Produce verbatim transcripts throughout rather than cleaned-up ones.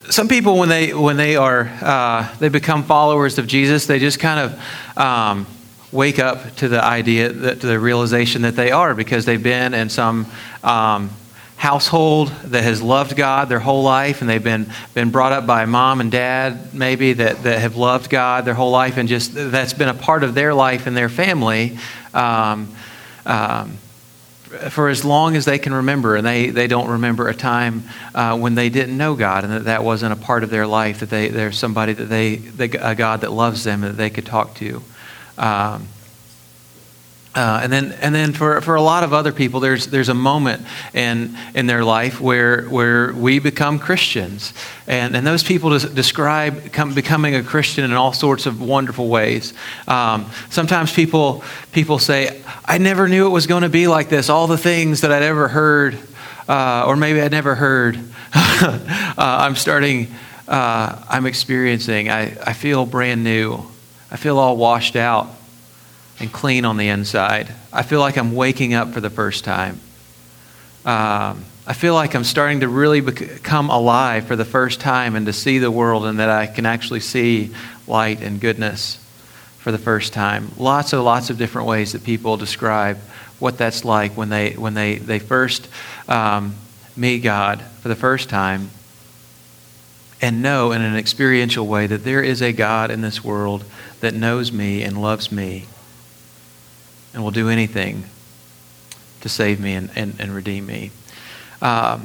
some people, when they when they are uh, they become followers of Jesus, they just kind of um, wake up to the idea, that, to the realization that they are, because they've been in some um, household that has loved God their whole life, and they've been been brought up by mom and dad, maybe, that that have loved God their whole life, and just that's been a part of their life and their family. Um, um, for as long as they can remember, and they, they don't remember a time uh, when they didn't know God, and that that wasn't a part of their life, that they there's somebody that they, they a God that loves them and that they could talk to. Um, uh, and then and then for, for a lot of other people, there's there's a moment in in their life where where we become Christians, and and those people des- describe come, becoming a Christian in all sorts of wonderful ways. Um, sometimes people people say, "I never knew it was going to be like this." All the things that I'd ever heard, uh, or maybe I'd never heard, uh, I'm starting, uh, I'm experiencing. I I feel brand new. I feel all washed out and clean on the inside. I feel like I'm waking up for the first time. Um, I feel like I'm starting to really become alive for the first time, and to see the world, and that I can actually see light and goodness for the first time. Lots of lots of different ways that people describe what that's like when they when they they first um, meet God for the first time, and know in an experiential way that there is a God in this world that knows me and loves me and will do anything to save me and, and, and redeem me. Um,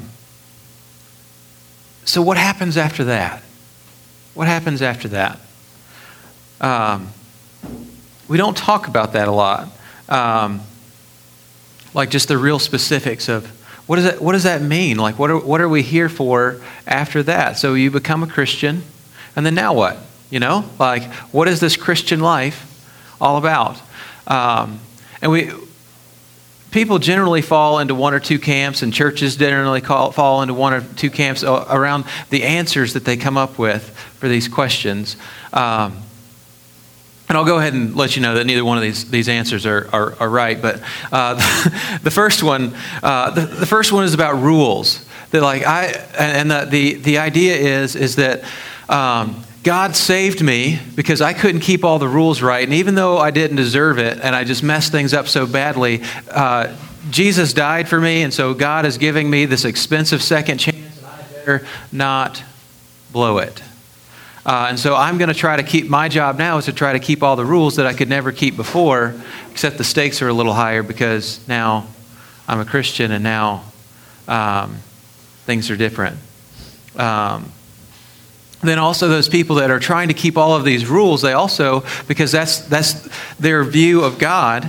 so what happens after that? What happens after that? Um, we don't talk about that a lot. Um, like just the real specifics of what does that, what does that mean? Like what are, what are we here for after that? So you become a Christian, and then now what? You know, like what is this Christian life all about? Um, and we, people generally fall into one or two camps, and churches generally call, fall into one or two camps around the answers that they come up with for these questions. Um, and I'll go ahead and let you know that neither one of these these answers are are, are right. But uh, the first one, uh, the, the first one is about rules. That like I and the the, the idea is is that. Um, God saved me because I couldn't keep all the rules right. And even though I didn't deserve it and I just messed things up so badly, uh, Jesus died for me. And so God is giving me this expensive second chance, and I better not blow it. Uh, and so I'm going to try to keep, my job now is to try to keep all the rules that I could never keep before, except the stakes are a little higher because now I'm a Christian, and now um, things are different. Um, Then also those people that are trying to keep all of these rules, they also, because that's that's their view of God,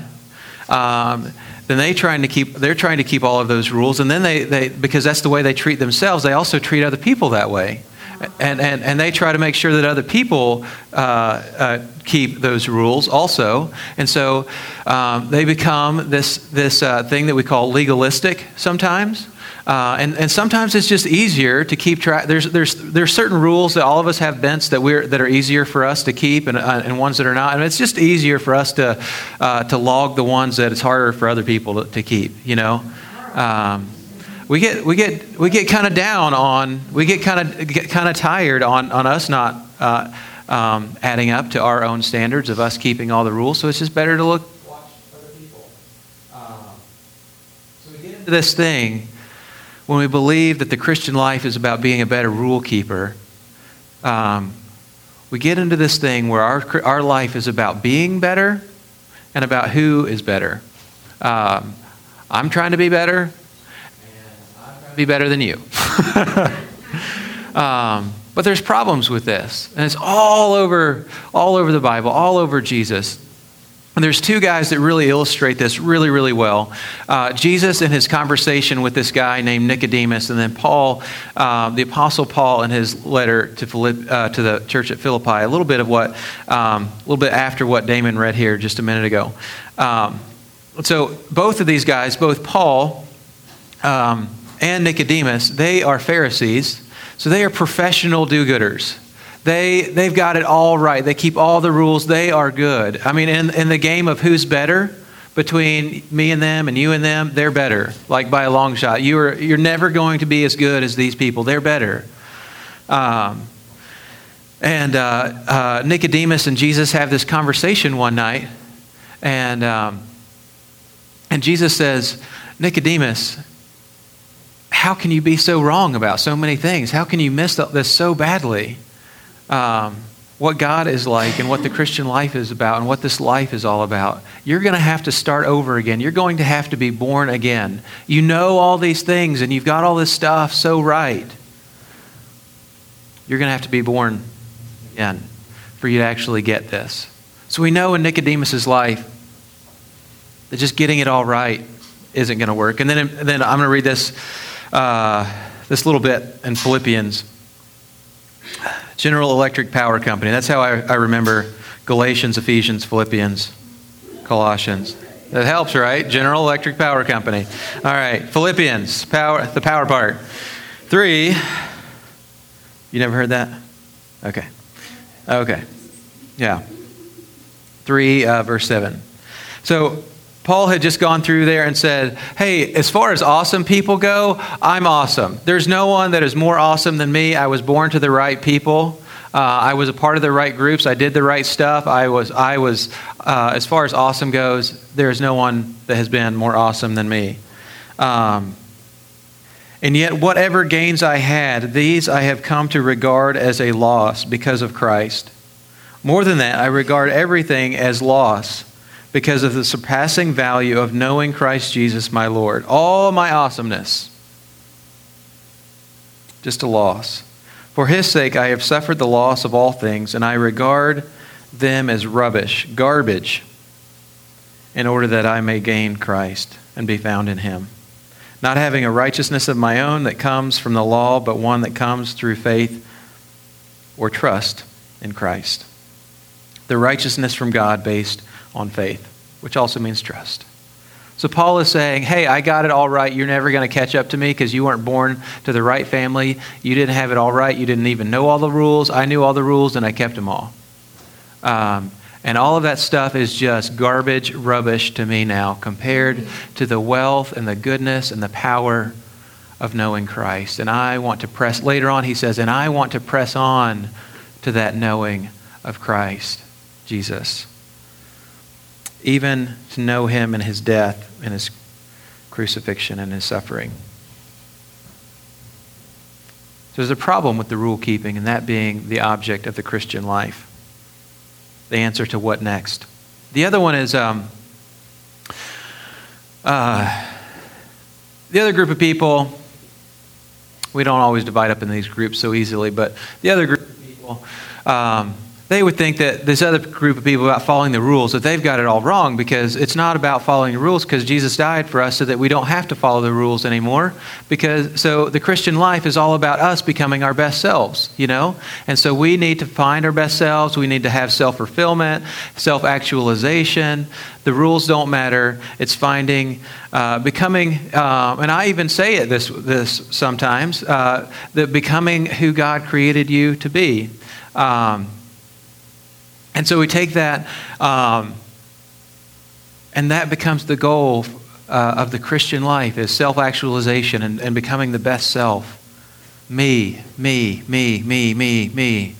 um, then they trying to keep they're trying to keep all of those rules, and then they, they because that's the way they treat themselves, they also treat other people that way, and and and they try to make sure that other people uh, uh, keep those rules also, and so um, they become this this uh, thing that we call legalistic sometimes. Uh, and, and sometimes it's just easier to keep track. There's there's there's certain rules that all of us have bents that we're that are easier for us to keep, and uh, and ones that are not. And it's just easier for us to uh, to log the ones that it's harder for other people to, to keep. You know, um, we get we get we get kind of down on we get kind of get kind of tired on on us not uh, um, adding up to our own standards of us keeping all the rules. So it's just better to look watch other people. Um, so we get into this thing. When we believe that the Christian life is about being a better rule keeper, um, we get into this thing where our our life is about being better and about who is better. Um, I'm trying to be better, and I'm trying to be better than you. um, but there's problems with this, and it's all over all over the Bible, all over Jesus. And there's two guys that really illustrate this really, really well. Uh, Jesus in his conversation with this guy named Nicodemus, and then Paul, uh, the Apostle Paul in his letter to Philipp, uh, to the church at Philippi. A little bit of what, um, a little bit after what Damon read here just a minute ago. Um, so both of these guys, both Paul um, and Nicodemus, they are Pharisees. So they are professional do-gooders. They, they've got it all right. They keep all the rules. They are good. I mean, in, in the game of who's better between me and them and you and them, they're better, like by a long shot. You are, you're never going to be as good as these people. They're better. Um, and uh, uh, Nicodemus and Jesus have this conversation one night. And, um, and Jesus says, Nicodemus, how can you be so wrong about so many things? How can you miss this so badly? Um, what God is like and what the Christian life is about and what this life is all about. You're going to have to start over again. You're going to have to be born again. You know all these things and you've got all this stuff so right. You're going to have to be born again for you to actually get this. So we know in Nicodemus' life that just getting it all right isn't going to work. And then, then I'm going to read this, uh, this little bit in Philippians. General Electric Power Company. That's how I, I remember Galatians, Ephesians, Philippians, Colossians. That helps, right? General Electric Power Company. All right, Philippians, power, the power part. Three. You never heard that? Okay. Okay. Yeah. Three, uh, verse seven. So Paul had just gone through there and said, hey, as far as awesome people go, I'm awesome. There's no one that is more awesome than me. I was born to the right people. Uh, I was a part of the right groups. I did the right stuff. I was, I was. Uh, as far as awesome goes, there's no one that has been more awesome than me. Um, and yet whatever gains I had, these I have come to regard as a loss because of Christ. More than that, I regard everything as loss because of the surpassing value of knowing Christ Jesus my Lord. All my awesomeness, just a loss. For his sake I have suffered the loss of all things, and I regard them as rubbish, garbage, in order that I may gain Christ and be found in him. Not having a righteousness of my own that comes from the law, but one that comes through faith or trust in Christ. The righteousness from God based on faith, which also means trust. So Paul is saying, hey, I got it all right. You're never going to catch up to me because you weren't born to the right family. You didn't have it all right. You didn't even know all the rules. I knew all the rules and I kept them all. Um, and all of that stuff is just garbage, rubbish to me now compared to the wealth and the goodness and the power of knowing Christ. And I want to press, later on he says, and I want to press on to that knowing of Christ, Jesus. Even to know him in his death, in his crucifixion, and his suffering. So there's a problem with the rule keeping, and that being the object of the Christian life. The answer to what next. The other one is um, uh, the other group of people. We don't always divide up in these groups so easily, but the other group of people, um, they would think that this other group of people about following the rules, that they've got it all wrong because it's not about following the rules because Jesus died for us so that we don't have to follow the rules anymore. Because so the Christian life is all about us becoming our best selves, you know? And so we need to find our best selves. We need to have self-fulfillment, self-actualization. The rules don't matter. It's finding, uh, becoming, uh, and I even say it this, this sometimes, uh, that becoming who God created you to be. Um, And so we take that, um, and that becomes the goal uh, of the Christian life, is self-actualization and, and becoming the best self. Me, me, me, me, me, me.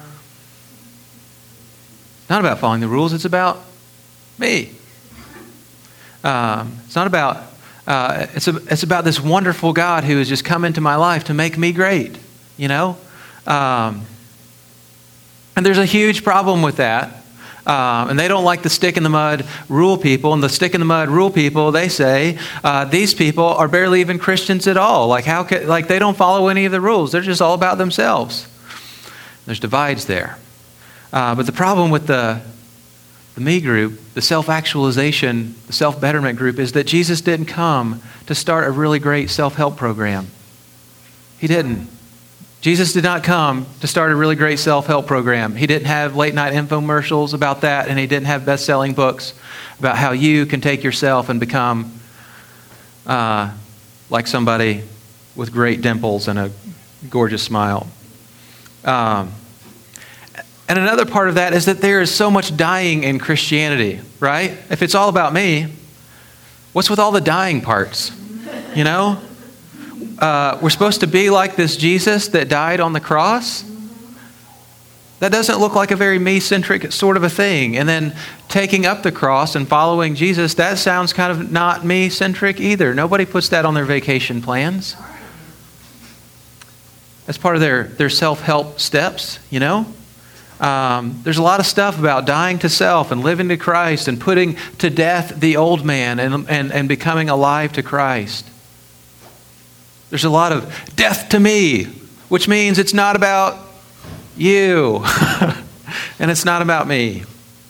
Not about following the rules, it's about me. Um, it's not about, uh, it's, a, it's about this wonderful God who has just come into my life to make me great, you know? Um, And there's a huge problem with that. Um, and they don't like the stick in the mud rule people. And the stick in the mud rule people, they say, uh, these people are barely even Christians at all. Like how can, like they don't follow any of the rules. They're just all about themselves. There's divides there. Uh, but the problem with the, the me group, the self-actualization, the self-betterment group, is that Jesus didn't come to start a really great self-help program. He didn't. Jesus did not come to start a really great self-help program. He didn't have late-night infomercials about that, and he didn't have best-selling books about how you can take yourself and become uh, like somebody with great dimples and a gorgeous smile. Um, and another part of that is that there is so much dying in Christianity, right? If it's all about me, what's with all the dying parts? You know? uh, we're supposed to be like this Jesus that died on the cross. That doesn't look like a very me-centric sort of a thing. And then taking up the cross and following Jesus, that sounds kind of not me-centric either. Nobody puts that on their vacation plans. That's part of their, their self-help steps, you know. Um, there's a lot of stuff about dying to self and living to Christ and putting to death the old man and, and, and becoming alive to Christ. There's a lot of death to me, which means it's not about you and it's not about me.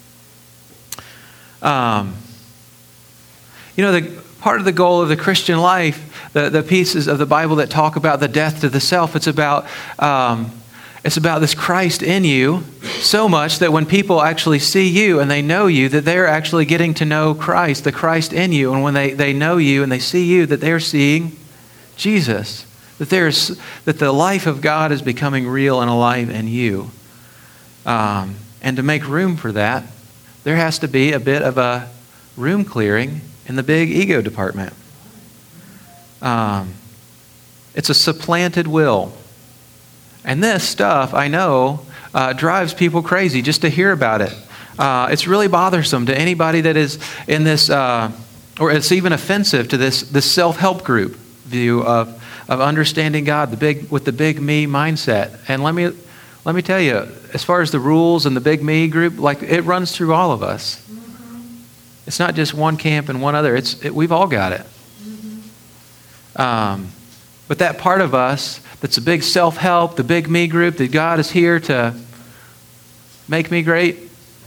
Um, you know, the part of the goal of the Christian life, the, the pieces of the Bible that talk about the death to the self, it's about um, it's about this Christ in you so much that when people actually see you and they know you, that they're actually getting to know Christ, the Christ in you. And when they, they know you and they see you, that they're seeing Jesus. That there's that the life of God is becoming real and alive in you. Um, and to make room for that, there has to be a bit of a room clearing in the big ego department. Um, it's a supplanted will. And this stuff, I know, uh, drives people crazy just to hear about it. Uh, it's really bothersome to anybody that is in this, uh, or it's even offensive to this, this self-help group view of, of understanding God, the big with the big me mindset. And let me let me tell you, as far as the rules and the big me group, like it runs through all of us. Mm-hmm. It's not just one camp and one other. It's it, we've all got it. Mm-hmm. Um, but that part of us that's a big self-help, the big me group, that God is here to make me great,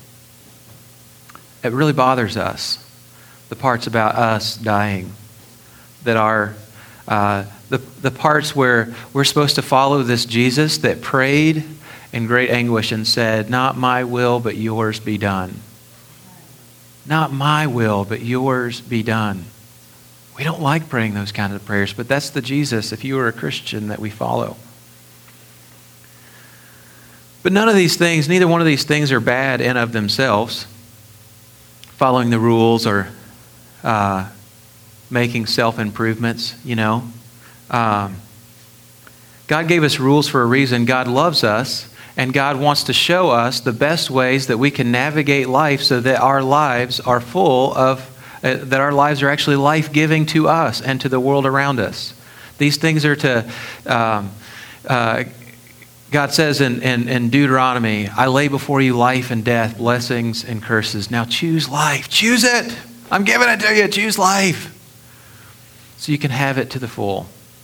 it really bothers us. The parts about us dying, that are uh, the the parts where we're supposed to follow this Jesus that prayed in great anguish and said, "Not my will, but yours be done." Not my will, but yours be done. We don't like praying those kinds of prayers, but that's the Jesus, if you are a Christian, that we follow. But none of these things, neither one of these things are bad in of themselves. Following the rules or uh, making self-improvements, you know. Um, God gave us rules for a reason. God loves us, and God wants to show us the best ways that we can navigate life so that our lives are full of Uh, that our lives are actually life-giving to us and to the world around us. These things are to, um, uh, God says in, in, in Deuteronomy, "I lay before you life and death, blessings and curses. Now choose life. Choose it. I'm giving it to you. Choose life." So you can have it to the full.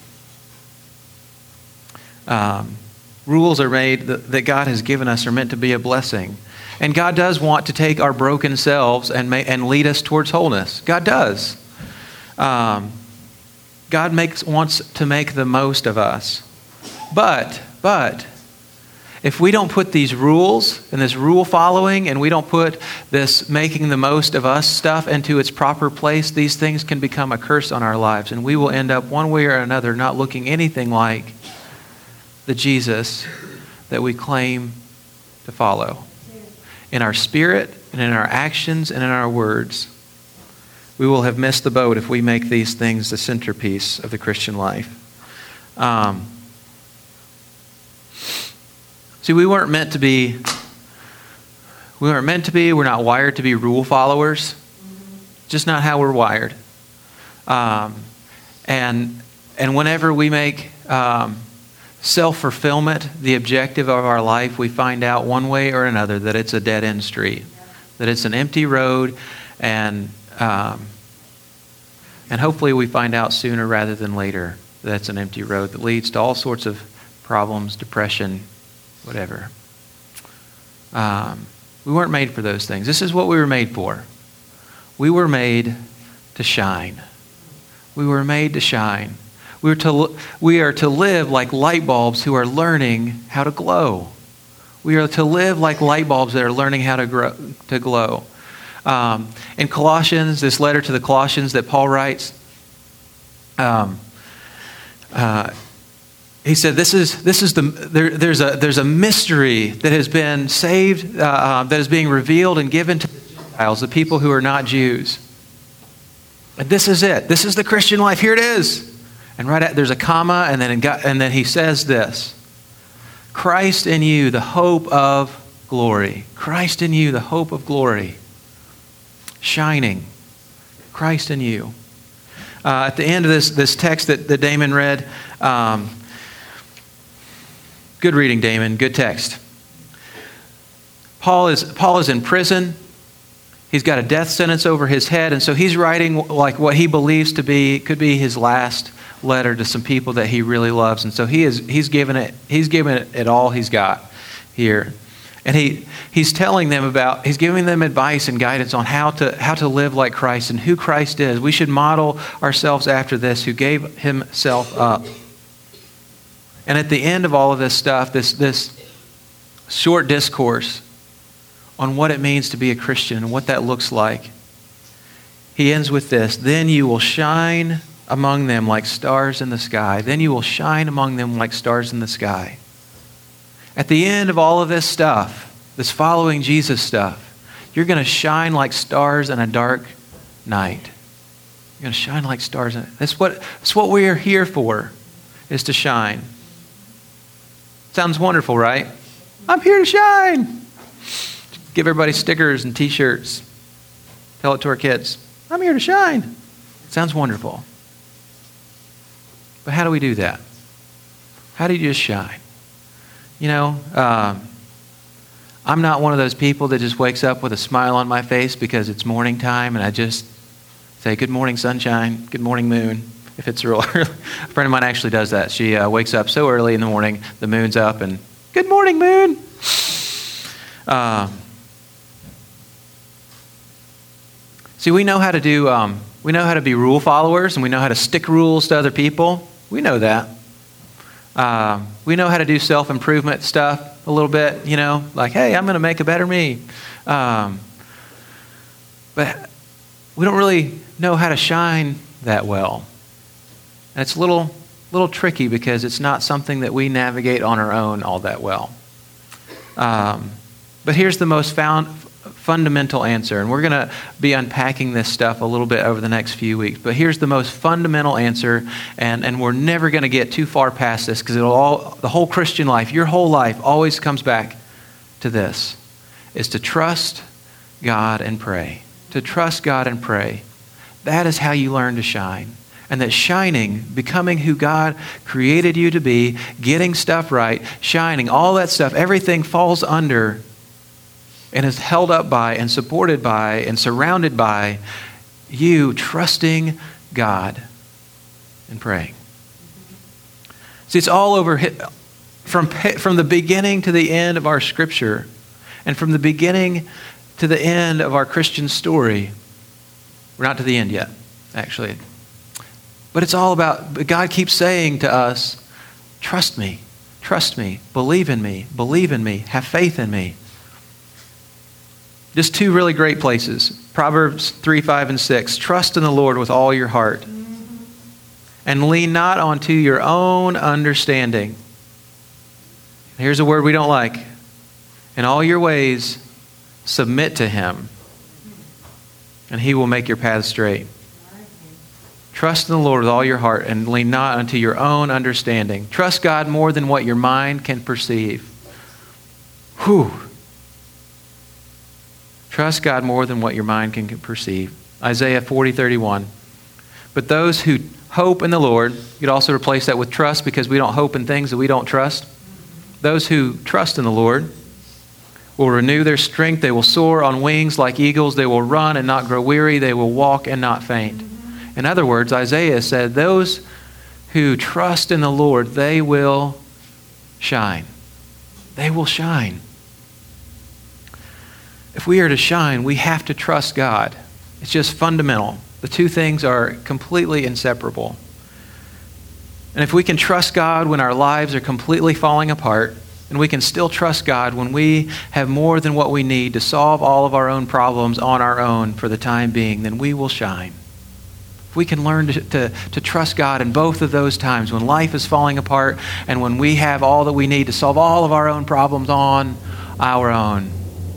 Um, rules are made that, that God has given us are meant to be a blessing. And God does want to take our broken selves and may, and lead us towards wholeness. God does. Um, God makes wants to make the most of us. But, but, if we don't put these rules and this rule following, and we don't put this making the most of us stuff into its proper place, these things can become a curse on our lives. And we will end up one way or another not looking anything like the Jesus that we claim to follow. In our spirit and in our actions and in our words, we will have missed the boat if we make these things the centerpiece of the Christian life. Um, see, we weren't meant to be, we weren't meant to be, we're not wired to be rule followers. Just not how we're wired. Um, and, and whenever we make um, self-fulfillment the objective of our life, we find out one way or another that it's a dead-end street, that it's an empty road, and um, and hopefully we find out sooner rather than later that it's an empty road that leads to all sorts of problems, depression, whatever. Um, we weren't made for those things. This is what we were made for. We were made to shine. We were made to shine. We are to, we are to live like light bulbs who are learning how to glow. We are to live like light bulbs that are learning how to grow, to glow. Um, in Colossians, this letter to the Colossians that Paul writes, um, uh, he said, "This is this is the there, there's a there's a mystery that has been saved, uh, that is being revealed and given to the Gentiles, the people who are not Jews. And this is it. This is the Christian life. Here it is. And right at, there's a comma, and then, in God, and then he says this. Christ in you, the hope of glory. Christ in you, the hope of glory. Shining. Christ in you. Uh, at the end of this, this text that, that Damon read, um, good reading, Damon, good text. Paul is, Paul is in prison. He's got a death sentence over his head, and so he's writing like what he believes to be, could be his last letter to some people that he really loves. And so he is he's given it he's given it, it all he's got here. And he he's telling them about he's giving them advice and guidance on how to how to live like Christ and who Christ is. We should model ourselves after this, who gave himself up. And at the end of all of this stuff, this this short discourse on what it means to be a Christian and what that looks like, he ends with this: then you will shine among them like stars in the sky. Then you will shine among them like stars in the sky. At the end of all of this stuff, this following Jesus stuff, you're going to shine like stars in a dark night. You're going to shine like stars. In, that's what, that's what we are here for, is to shine. Sounds wonderful, right? I'm here to shine. Give everybody stickers and t-shirts. Tell it to our kids. I'm here to shine. Sounds wonderful. But how do we do that? How do you just shine? You know, um, I'm not one of those people that just wakes up with a smile on my face because it's morning time and I just say, good morning, sunshine, good morning, moon, if it's real early. A friend of mine actually does that. She uh, wakes up so early in the morning, the moon's up, and good morning, moon. Um, see, we know how to do, um, we know how to be rule followers, and we know how to stick rules to other people. We know that. Um, we know how to do self-improvement stuff a little bit, you know, like, hey, I'm going to make a better me. Um, but we don't really know how to shine that well. And it's a little, little tricky because it's not something that we navigate on our own all that well. Um, but here's the most found, fundamental answer, and we're going to be unpacking this stuff a little bit over the next few weeks. But here's the most fundamental answer, and, and we're never going to get too far past this because it'll all the whole Christian life, your whole life, always comes back to this: is to trust God and pray. To trust God and pray. That is how you learn to shine. And that shining, becoming who God created you to be, getting stuff right, shining, all that stuff, everything falls under and is held up by and supported by and surrounded by you trusting God and praying. See, it's all over from, from the beginning to the end of our Scripture, and from the beginning to the end of our Christian story. We're not to the end yet, actually. But it's all about, God keeps saying to us, trust me, trust me, believe in me, believe in me, have faith in me. Just two really great places. Proverbs three, five, and six. Trust in the Lord with all your heart, and lean not onto your own understanding. Here's a word we don't like. In all your ways, submit to Him, and He will make your path straight. Trust in the Lord with all your heart, and lean not unto your own understanding. Trust God more than what your mind can perceive. Whew. Trust God more than what your mind can perceive. Isaiah forty, thirty-one. But those who hope in the Lord, you could also replace that with trust, because we don't hope in things that we don't trust. Those who trust in the Lord will renew their strength. They will soar on wings like eagles. They will run and not grow weary. They will walk and not faint. In other words, Isaiah said, those who trust in the Lord, they will shine. They will shine. If we are to shine, we have to trust God. It's just fundamental. The two things are completely inseparable. And if we can trust God when our lives are completely falling apart, and we can still trust God when we have more than what we need to solve all of our own problems on our own for the time being, then we will shine. If we can learn to, to, to trust God in both of those times, when life is falling apart and when we have all that we need to solve all of our own problems on our own,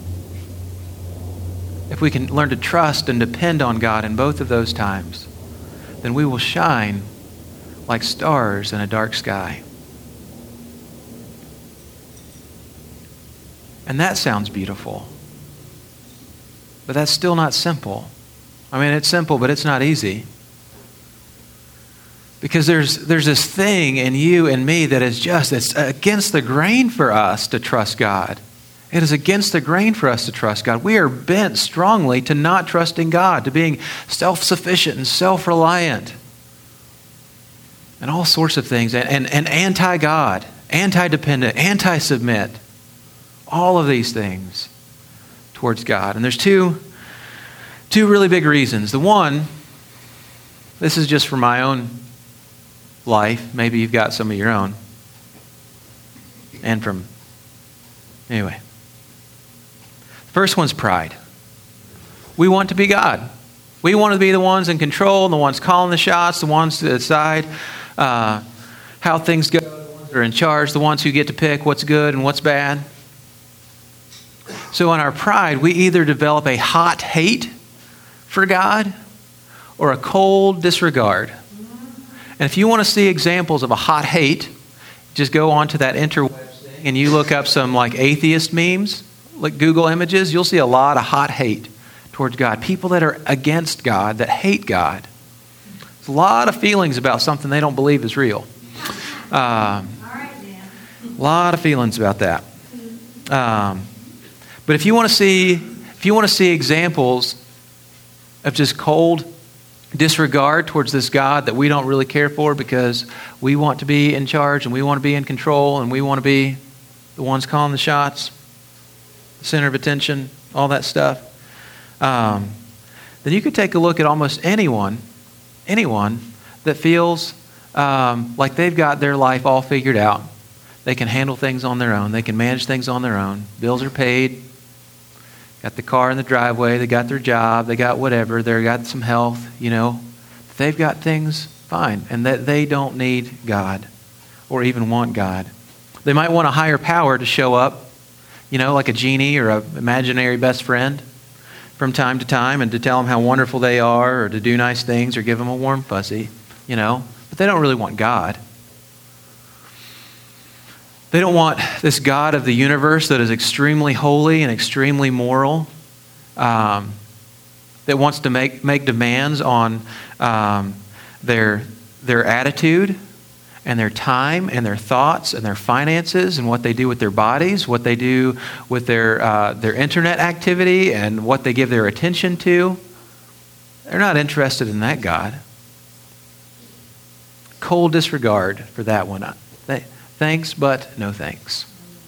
if we can learn to trust and depend on God in both of those times, then we will shine like stars in a dark sky. And that sounds beautiful. But that's still not simple. I mean, it's simple, but it's not easy. Because there's there's this thing in you and me that is just, it's against the grain for us to trust God. It is against the grain for us to trust God. We are bent strongly to not trusting God, to being self-sufficient and self-reliant. And all sorts of things. And, and, and anti-God, anti-dependent, anti-submit. All of these things towards God. And there's two, two really big reasons. The one, this is just for my own life. Maybe you've got some of your own. And from, anyway. First one's pride. We want to be God. We want to be the ones in control, the ones calling the shots, the ones to decide uh, how things go, the ones that are in charge, the ones who get to pick what's good and what's bad. So in our pride, we either develop a hot hate for God or a cold disregard. And if you want to see examples of a hot hate, just go onto that interwebs thing and you look up some like atheist memes, like Google images, you'll see a lot of hot hate towards God. People that are against God, that hate God. There's a lot of feelings about something they don't believe is real. Um, a lot of feelings about that. Um, but if you want to see, if you want to see examples of just cold disregard towards this God that we don't really care for because we want to be in charge and we want to be in control and we want to be the ones calling the shots, the center of attention, all that stuff, um, then you could take a look at almost anyone, anyone that feels um, like they've got their life all figured out. They can handle things on their own. They can manage things on their own. Bills are paid. Got the car in the driveway. They got their job. They got whatever. They got some health, you know. They've got things fine. And that they don't need God or even want God. They might want a higher power to show up, you know, like a genie or an imaginary best friend from time to time and to tell them how wonderful they are or to do nice things or give them a warm fuzzy, you know. But they don't really want God. They don't want this God of the universe that is extremely holy and extremely moral, um, that wants to make, make demands on um, their, their attitude and their time and their thoughts and their finances and what they do with their bodies, what they do with their, uh, their internet activity and what they give their attention to. They're not interested in that God. Cold disregard for that one. They, Thanks, but no thanks.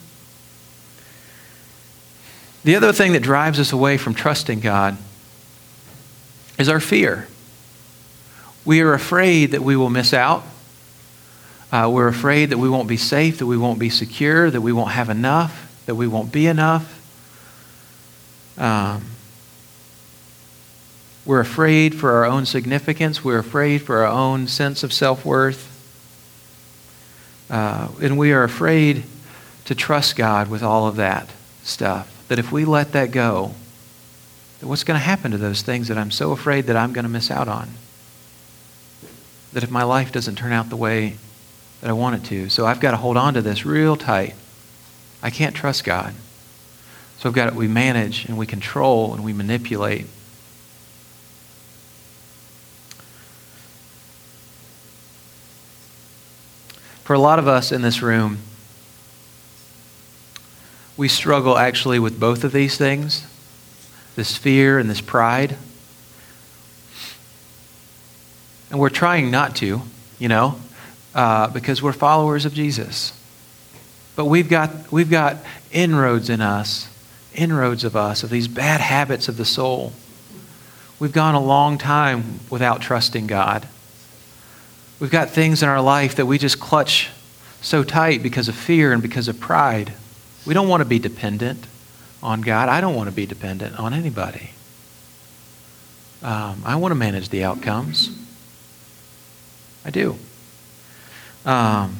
The other thing that drives us away from trusting God is our fear. We are afraid that we will miss out. Uh, we're afraid that we won't be safe, that we won't be secure, that we won't have enough, that we won't be enough. Um, we're afraid for our own significance. We're afraid for our own sense of self-worth. Uh, and we are afraid to trust God with all of that stuff. That if we let that go, that what's going to happen to those things that I'm so afraid that I'm going to miss out on? That if my life doesn't turn out the way that I want it to. So I've got to hold on to this real tight. I can't trust God. So I've got to, we manage and we control and we manipulate. For a lot of us in this room, we struggle actually with both of these things, this fear and this pride. And we're trying not to, you know, uh, because we're followers of Jesus. But we've got we've got inroads in us, inroads of us, of these bad habits of the soul. We've gone a long time without trusting God. We've got things in our life that we just clutch so tight because of fear and because of pride. We don't want to be dependent on God. I don't want to be dependent on anybody. Um, I want to manage the outcomes. I do. Um,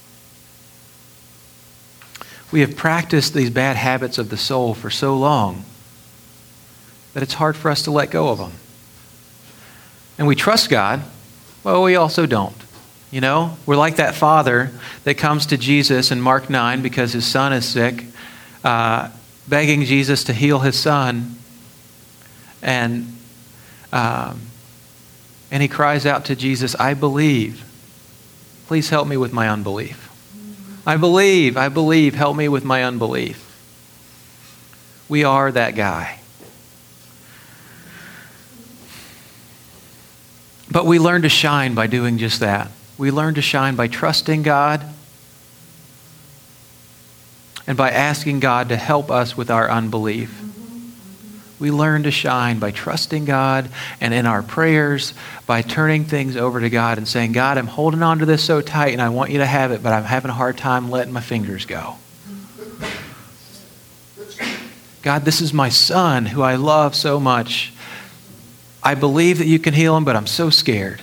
we have practiced these bad habits of the soul for so long that it's hard for us to let go of them. And we trust God. Well, we also don't. You know, we're like that father that comes to Jesus in Mark nine because his son is sick, uh, begging Jesus to heal his son. And, um, and he cries out to Jesus, I believe. Please help me with my unbelief. I believe, I believe, help me with my unbelief. We are that guy. But we learn to shine by doing just that. We learn to shine by trusting God and by asking God to help us with our unbelief. We learn to shine by trusting God and in our prayers, by turning things over to God and saying, God, I'm holding on to this so tight and I want you to have it, but I'm having a hard time letting my fingers go. God, this is my son who I love so much. I believe that you can heal him, but I'm so scared.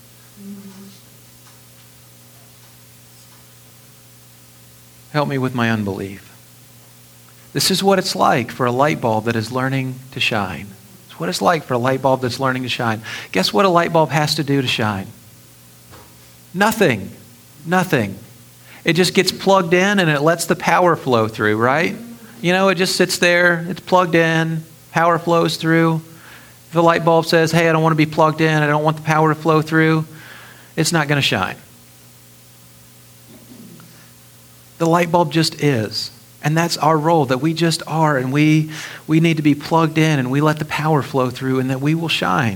Help me with my unbelief. This is what it's like for a light bulb that is learning to shine. It's what it's like for a light bulb that's learning to shine. Guess what a light bulb has to do to shine? Nothing. Nothing. It just gets plugged in and it lets the power flow through, right? You know, it just sits there. It's plugged in. Power flows through. If the light bulb says, hey, I don't want to be plugged in. I don't want the power to flow through. It's not going to shine. The light bulb just is. And that's our role, that we just are, and we we need to be plugged in, and we let the power flow through, and that we will shine.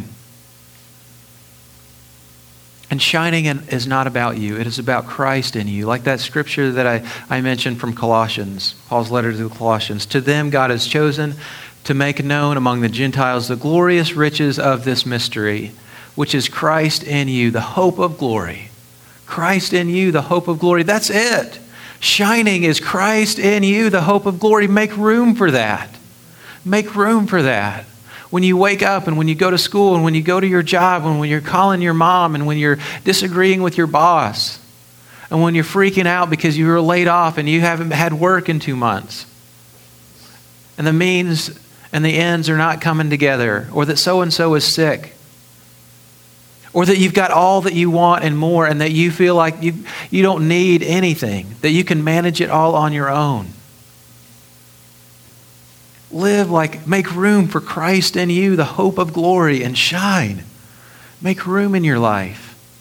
And shining in, is not about you. It is about Christ in you. Like that scripture that I, I mentioned from Colossians, Paul's letter to the Colossians. To them God has chosen to make known among the Gentiles the glorious riches of this mystery, which is Christ in you, the hope of glory. Christ in you, the hope of glory. That's it. Shining is Christ in you, the hope of glory. Make room for that. Make room for that. When you wake up and when you go to school and when you go to your job and when you're calling your mom and when you're disagreeing with your boss and when you're freaking out because you were laid off and you haven't had work in two months and the means and the ends are not coming together, or that so-and-so is sick, or that you've got all that you want and more, and that you feel like you, you don't need anything, that you can manage it all on your own. Live like, make room for Christ in you, the hope of glory, and shine. Make room in your life.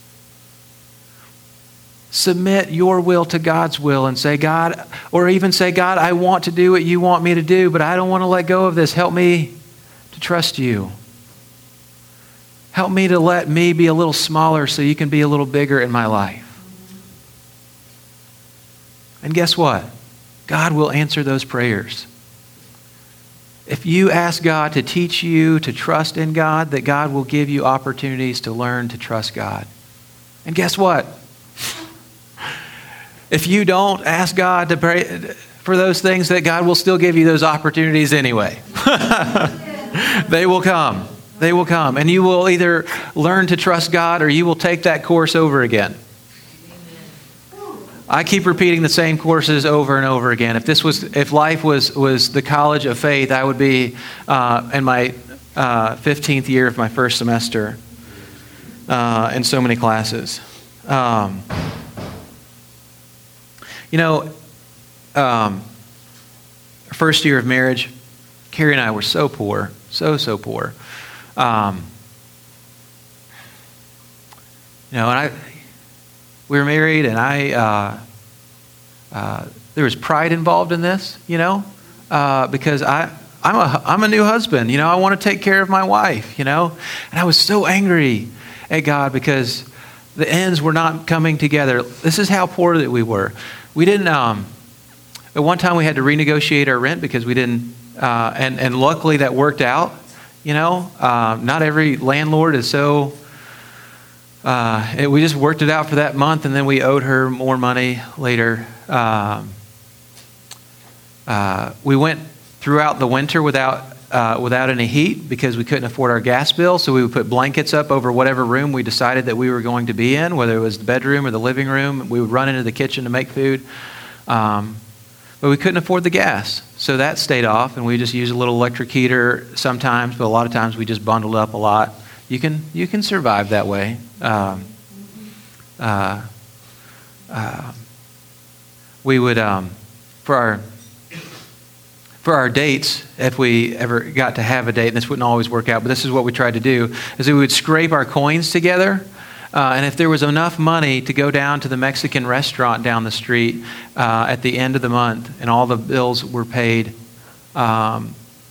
Submit your will to God's will and say, God, or even say, God, I want to do what you want me to do, but I don't want to let go of this. Help me to trust you. Help me to let me be a little smaller so you can be a little bigger in my life. And guess what? God will answer those prayers. If you ask God to teach you to trust in God, that God will give you opportunities to learn to trust God. And guess what? If you don't ask God to pray for those things, that God will still give you those opportunities anyway. They will come. They will come. And you will either learn to trust God or you will take that course over again. I keep repeating the same courses over and over again. If this was, if life was, was the college of faith, I would be uh, in my uh, fifteenth year of my first semester uh, in so many classes. Um, you know, um, our first year of marriage, Carrie and I were so poor, so, so poor. Um, you know, and I, we were married, and I, uh, uh, there was pride involved in this, you know, uh, because I, I'm a, I'm a new husband, you know, I want to take care of my wife, you know, and I was so angry at God because the ends were not coming together. This is how poor that we were. We didn't, um, at one time we had to renegotiate our rent because we didn't, uh, and, and luckily that worked out. You know, uh, not every landlord is so, uh, it, we just worked it out for that month, and then we owed her more money later. Um, uh, we went throughout the winter without uh, without any heat because we couldn't afford our gas bill, so we would put blankets up over whatever room we decided that we were going to be in, whether it was the bedroom or the living room. We would run into the kitchen to make food. Um, But we couldn't afford the gas. So that stayed off, and we just used a little electric heater sometimes, but a lot of times we just bundled up a lot. You can you can survive that way. Um, uh, uh, we would, um, for our for our dates, if we ever got to have a date, and this wouldn't always work out, but this is what we tried to do, is we would scrape our coins together. Uh, and if there was enough money to go down to the Mexican restaurant down the street uh, at the end of the month, and all the bills were paid, um,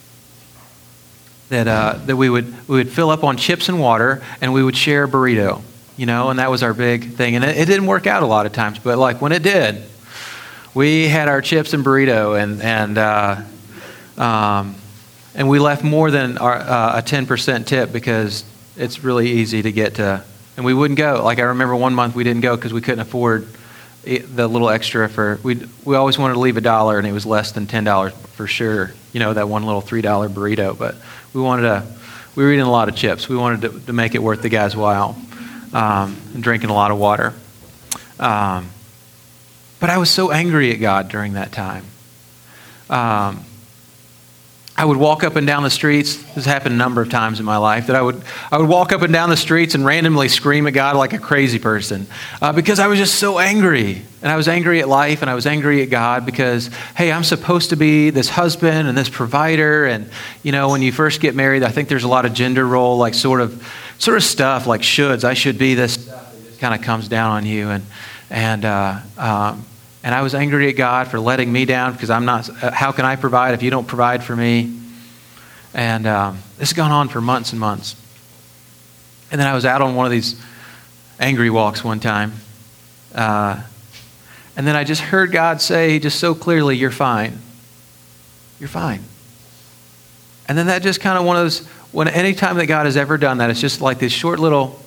that uh, that we would we would fill up on chips and water, and we would share a burrito, you know, and that was our big thing. And it, it didn't work out a lot of times, but like when it did, we had our chips and burrito, and and uh, um, and we left more than our, uh, a ten percent tip because it's really easy to get to. And we wouldn't go. Like I remember one month we didn't go because we couldn't afford the little extra for. We we always wanted to leave a dollar, and it was less than ten dollars for sure. You know, that one little three dollar burrito. But we wanted to. We were eating a lot of chips. We wanted to, to make it worth the guy's while, um, and drinking a lot of water. Um, but I was so angry at God during that time. Um, I would walk up and down the streets. This happened a number of times in my life. That I would I would walk up and down the streets and randomly scream at God like a crazy person uh, because I was just so angry. And I was angry at life, and I was angry at God because, hey, I'm supposed to be this husband and this provider. And, you know, when you first get married, I think there's a lot of gender role, like sort of sort of stuff like shoulds. I should be this stuff that just kind of comes down on you. And, and, uh, um, And I was angry at God for letting me down because I'm not, how can I provide if you don't provide for me? And um, this has gone on for months and months. And then I was out on one of these angry walks one time. Uh, and then I just heard God say just so clearly, you're fine. You're fine. And then that just kind of one of those, when any time that God has ever done that, it's just like this short little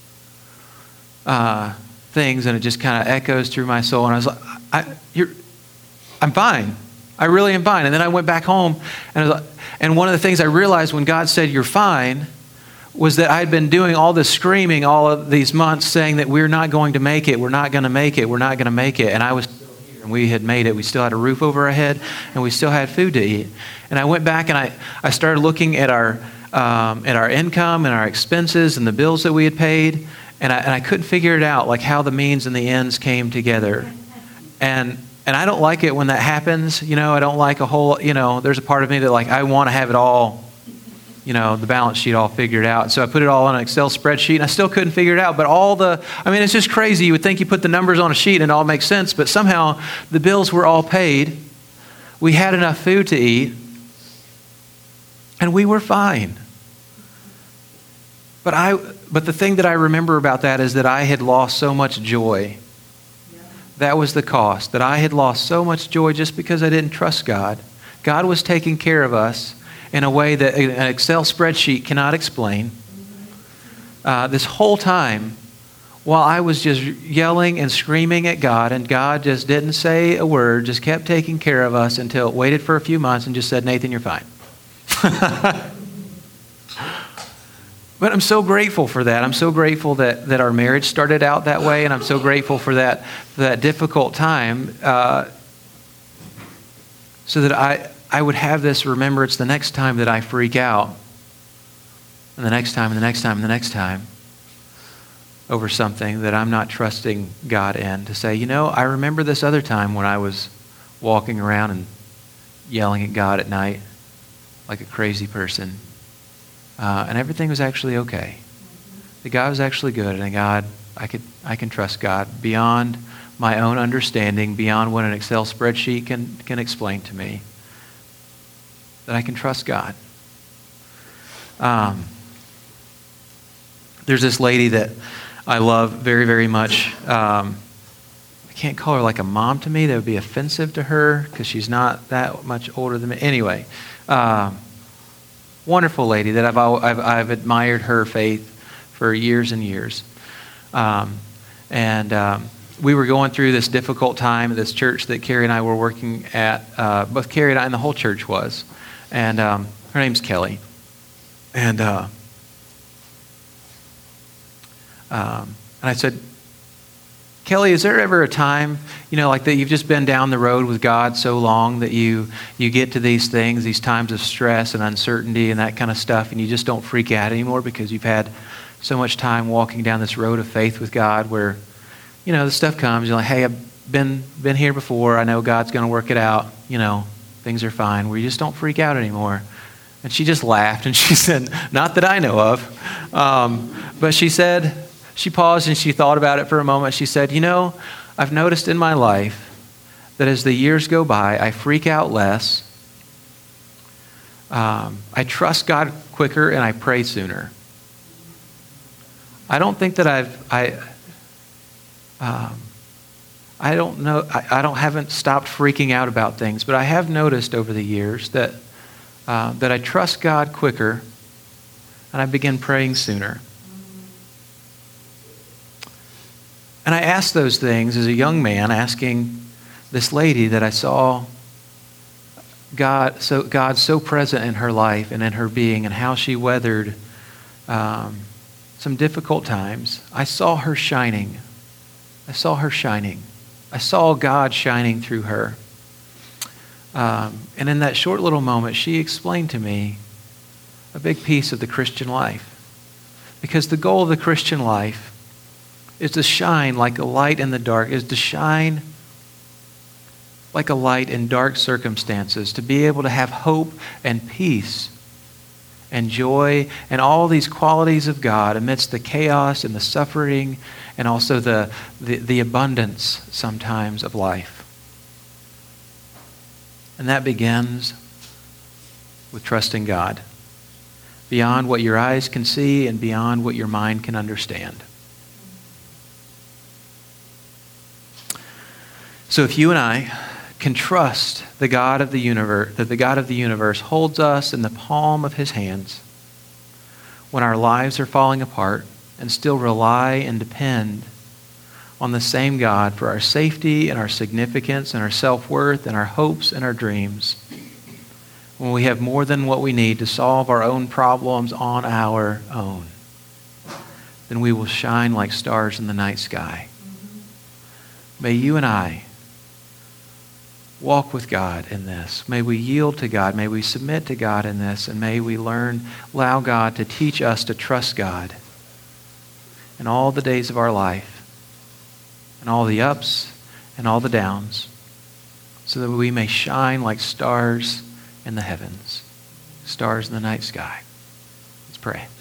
uh, things, and it just kind of echoes through my soul. And I was like, I, you're, I'm fine. I really am fine. And then I went back home, and I was like, and one of the things I realized when God said, you're fine, was that I'd been doing all this screaming all of these months saying that we're not going to make it, we're not going to make it, we're not going to make it. And I was still here, and we had made it. We still had a roof over our head, and we still had food to eat. And I went back, and I, I started looking at our, um, at our income and our expenses and the bills that we had paid, and I, and I couldn't figure it out, like how the means and the ends came together. And and I don't like it when that happens. You know, I don't like a whole, you know, there's a part of me that like, I want to have it all, you know, the balance sheet all figured out. So I put it all on an Excel spreadsheet, and I still couldn't figure it out. But all the, I mean, it's just crazy. You would think you put the numbers on a sheet and it all makes sense, but somehow the bills were all paid. We had enough food to eat, and we were fine. But I, but the thing that I remember about that is that I had lost so much joy. That was the cost, that I had lost so much joy just because I didn't trust God. God was taking care of us in a way that an Excel spreadsheet cannot explain. Uh, this whole time, while I was just yelling and screaming at God, and God just didn't say a word, just kept taking care of us until it waited for a few months and just said, Nathan, you're fine. But I'm so grateful for that. I'm so grateful that, that our marriage started out that way, and I'm so grateful for that, for that difficult time uh, so that I, I would have this remembrance the next time that I freak out, and the next time, and the next time, and the next time over something that I'm not trusting God in, to say, you know, I remember this other time when I was walking around and yelling at God at night like a crazy person. Uh, and everything was actually okay. The God was actually good, and God, I could, I can trust God beyond my own understanding, beyond what an Excel spreadsheet can can explain to me. That I can trust God. Um, there's this lady that I love very, very much. Um, I can't call her like a mom to me. That would be offensive to her because she's not that much older than me. Anyway. Um, Wonderful lady that I've, I've I've admired her faith for years and years, um, and um, we were going through this difficult time at this church that Carrie and I were working at. Uh, both Carrie and I and the whole church was, and um, her name's Kelly, and uh, um, and I said, Kelly, is there ever a time, you know, like that you've just been down the road with God so long that you you get to these things, these times of stress and uncertainty and that kind of stuff, and you just don't freak out anymore because you've had so much time walking down this road of faith with God where you know, the stuff comes. You're like, hey, I've been been here before. I know God's going to work it out. You know, things are fine. We just don't freak out anymore. And she just laughed and she said, not that I know of. Um, but she said, she paused and she thought about it for a moment. She said, you know, I've noticed in my life that as the years go by, I freak out less. Um, I trust God quicker and I pray sooner. I don't think that I've, I, um, I don't know, I, I don't, haven't stopped freaking out about things, but I have noticed over the years that, uh, that I trust God quicker and I begin praying sooner. And I asked those things as a young man, asking this lady that I saw God so God so present in her life and in her being, and how she weathered um, some difficult times. I saw her shining. I saw her shining. I saw God shining through her. Um, and in that short little moment, she explained to me a big piece of the Christian life. Because the goal of the Christian life is to shine like a light in the dark, is to shine like a light in dark circumstances, to be able to have hope and peace and joy and all these qualities of God amidst the chaos and the suffering and also the, the, the abundance sometimes of life. And that begins with trusting God beyond what your eyes can see and beyond what your mind can understand. So if you and I can trust the God of the universe, that the God of the universe holds us in the palm of his hands when our lives are falling apart, and still rely and depend on the same God for our safety and our significance and our self-worth and our hopes and our dreams, when we have more than what we need to solve our own problems on our own, then we will shine like stars in the night sky. May you and I walk with God in this. May we yield to God. May we submit to God in this. And may we learn, allow God to teach us to trust God in all the days of our life, and all the ups and all the downs, so that we may shine like stars in the heavens, stars in the night sky. Let's pray.